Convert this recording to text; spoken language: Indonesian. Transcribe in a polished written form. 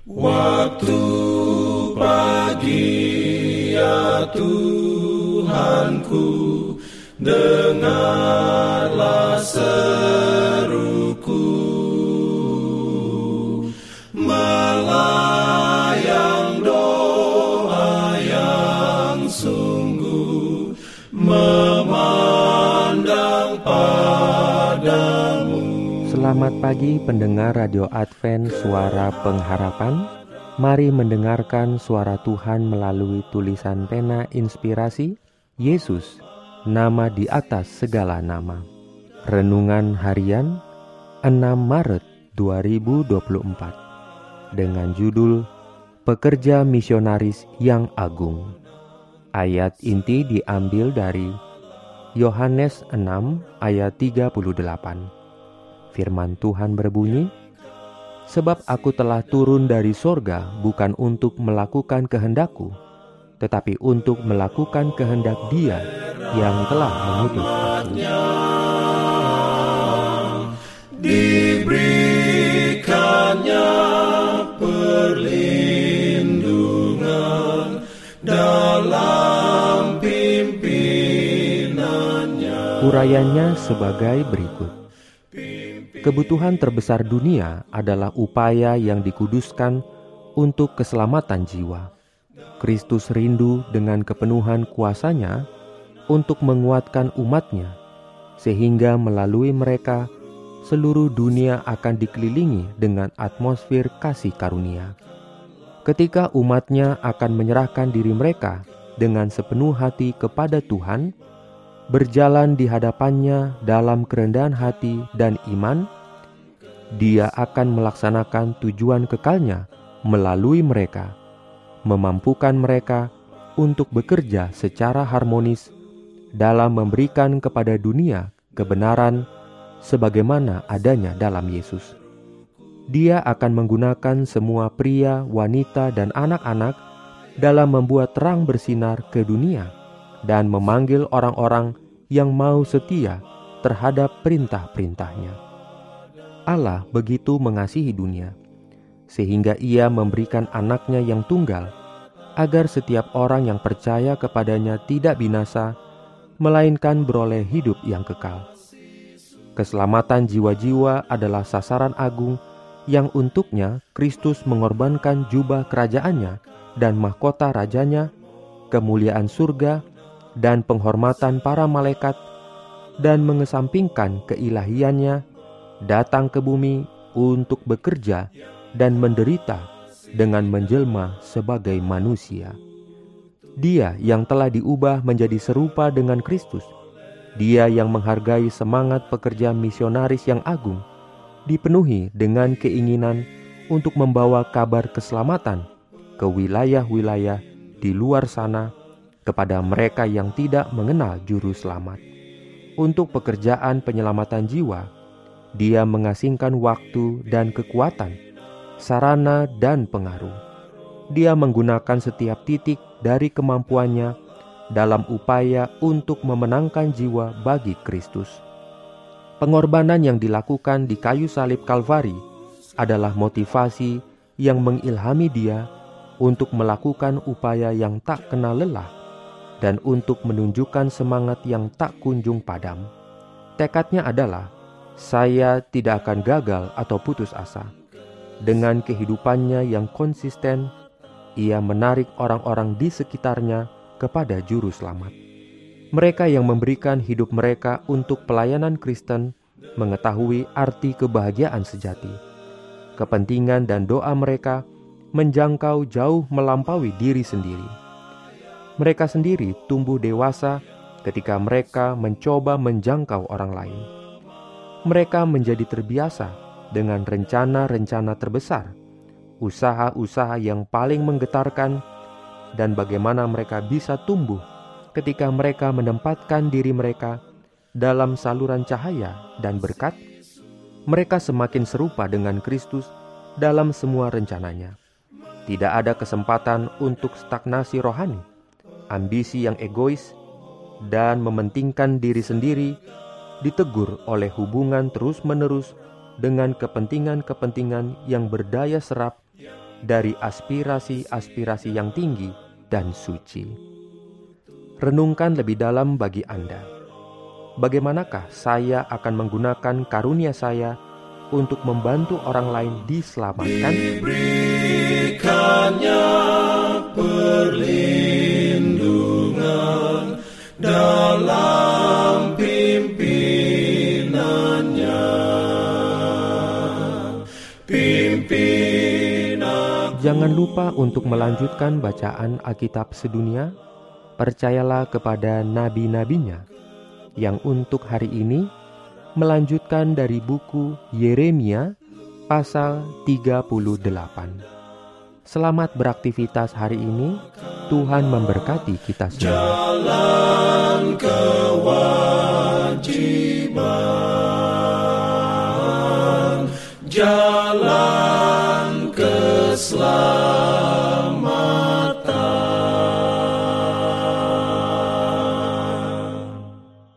Waktu pagi ya Tuhanku, dengarlah seruku, melayang doa yang sungguh, memandang padamu. Selamat pagi pendengar Radio Advent Suara Pengharapan. Mari mendengarkan suara Tuhan melalui tulisan pena inspirasi Yesus, nama di atas segala nama. Renungan harian 6 Maret 2024 dengan judul Pekerja Misionaris yang Agung. Ayat inti diambil dari Yohanes 6 ayat 38. Firman Tuhan berbunyi, "Sebab aku telah turun dari sorga bukan untuk melakukan kehendakku, tetapi untuk melakukan kehendak Dia yang telah mengutus aku." Diberikannya perlindungan dalam pimpinannya. Urayanya sebagai berikut. Kebutuhan terbesar dunia adalah upaya yang dikuduskan untuk keselamatan jiwa. Kristus rindu dengan kepenuhan kuasanya untuk menguatkan umatnya, sehingga melalui mereka seluruh dunia akan dikelilingi dengan atmosfer kasih karunia. Ketika umatnya akan menyerahkan diri mereka dengan sepenuh hati kepada Tuhan, berjalan di hadapannya dalam kerendahan hati dan iman, Dia akan melaksanakan tujuan kekalnya melalui mereka, memampukan mereka untuk bekerja secara harmonis dalam memberikan kepada dunia kebenaran sebagaimana adanya dalam Yesus. Dia akan menggunakan semua pria, wanita, dan anak-anak dalam membuat terang bersinar ke dunia dan memanggil orang-orang yang mau setia terhadap perintah-perintahnya. Allah begitu mengasihi dunia, sehingga Ia memberikan anaknya yang tunggal, agar setiap orang yang percaya kepadanya tidak binasa, melainkan beroleh hidup yang kekal. Keselamatan jiwa-jiwa adalah sasaran agung yang untuknya Kristus mengorbankan jubah kerajaannya dan mahkota rajanya, kemuliaan surga, dan penghormatan para malaikat, dan mengesampingkan keilahiannya, datang ke bumi untuk bekerja dan menderita dengan menjelma sebagai manusia. Dia yang telah diubah menjadi serupa dengan Kristus, Dia yang menghargai semangat pekerja misionaris yang agung, dipenuhi dengan keinginan untuk membawa kabar keselamatan ke wilayah-wilayah di luar sana, kepada mereka yang tidak mengenal juru selamat. Untuk pekerjaan penyelamatan jiwa, Dia mengasingkan waktu dan kekuatan, sarana dan pengaruh. Dia menggunakan setiap titik dari kemampuannya dalam upaya untuk memenangkan jiwa bagi Kristus. Pengorbanan yang dilakukan di kayu salib Kalvari adalah motivasi yang mengilhami Dia untuk melakukan upaya yang tak kenal lelah dan untuk menunjukkan semangat yang tak kunjung padam. Tekadnya adalah, saya tidak akan gagal atau putus asa. Dengan kehidupannya yang konsisten, Ia menarik orang-orang di sekitarnya kepada juru selamat. Mereka yang memberikan hidup mereka untuk pelayanan Kristen mengetahui arti kebahagiaan sejati. Kepentingan dan doa mereka menjangkau jauh melampaui diri sendiri. Mereka sendiri tumbuh dewasa ketika mereka mencoba menjangkau orang lain. Mereka menjadi terbiasa dengan rencana-rencana terbesar, usaha-usaha yang paling menggetarkan, dan bagaimana mereka bisa tumbuh ketika mereka menempatkan diri mereka dalam saluran cahaya dan berkat. Mereka semakin serupa dengan Kristus dalam semua rencananya. Tidak ada kesempatan untuk stagnasi rohani, ambisi yang egois, dan mementingkan diri sendiri ditegur oleh hubungan terus-menerus dengan kepentingan-kepentingan yang berdaya serap dari aspirasi-aspirasi yang tinggi dan suci. Renungkan lebih dalam bagi Anda. Bagaimanakah saya akan menggunakan karunia saya untuk membantu orang lain diselamatkan? Diberikannya perlindungan dalam pimpinannya. Jangan lupa untuk melanjutkan bacaan Alkitab sedunia. Percayalah kepada nabi-nabinya yang untuk hari ini melanjutkan dari buku Yeremia pasal 38. Selamat beraktivitas hari ini. Tuhan memberkati kita semua. Jalan kewajiban, jalan keselamatan.